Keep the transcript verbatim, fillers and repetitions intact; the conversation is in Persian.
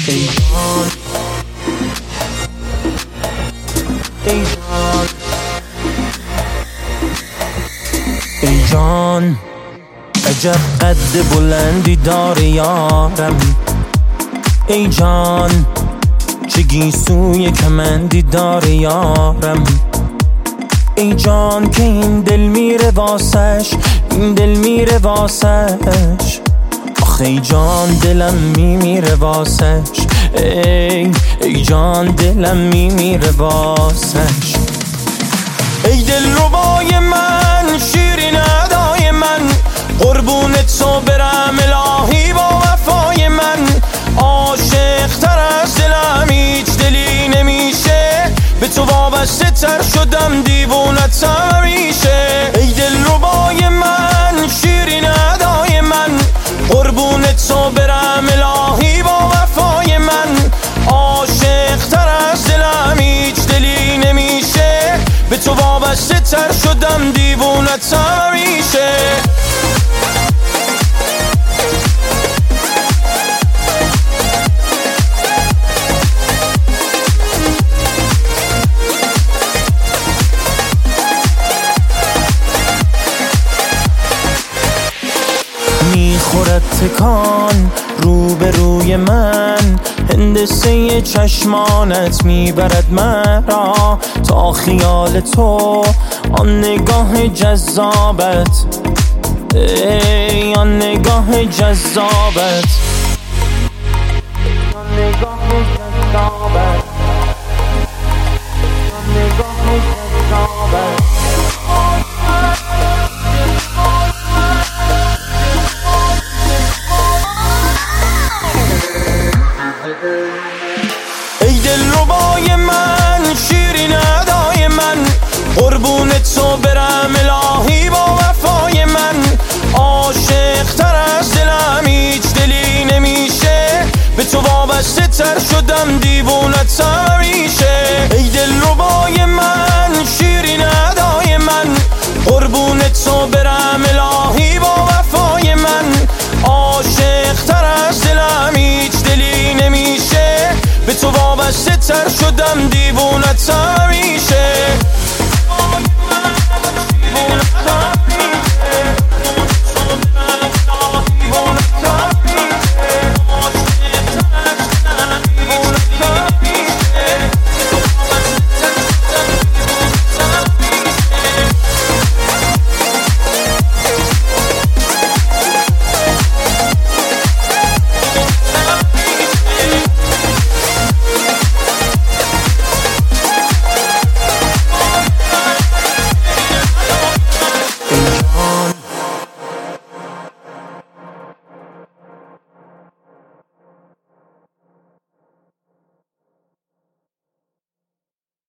ای جان ای جان ای جان عجب قد بلندی داره یارم. ای جان چه گیسوی کمندی داره یارم. ای جان که این دل میره واسش، این دل میره واسش. آخه ای جان دلم میمیره واسش. ای ای جان دلم میمیره واسش. ای دل ربای من، شیرین ادای من، قربونت تو برم الهی با وفای من. عاشق تر از دلم هیچ دلی نمیشه، به تو وابسته تر شدم دیوونت همیشه. ای دل ربای من، شیرین ادای من، قربونت تو برم الهی با وفای من. عاشق تر از دلم هیچ دلی نمیشه، به تو وابسته تر شدم دیوونت همیشه. میخورد تکان رو به روی من، هندسه چشمانت میبرد مرا تا خیال تو، آن نگاه جذابت. ای آن نگاه جذابت، آن نگاه جذابت، آن نگاه جذابت. ای دل ربای من، شیرین ادای من، قربونت تو برم الهی با وفای من. عاشق تر از دلم هیچ دلی نمیشه، به تو وابسته تر شدم دیوونت همیشه. ای دل ربای من، شیرین ادای من، قربونت تو برم الهی با وفای من. عاشق تر از دلم هیچ دلی نمیشه، به تو وابسته تر شدم دیوونت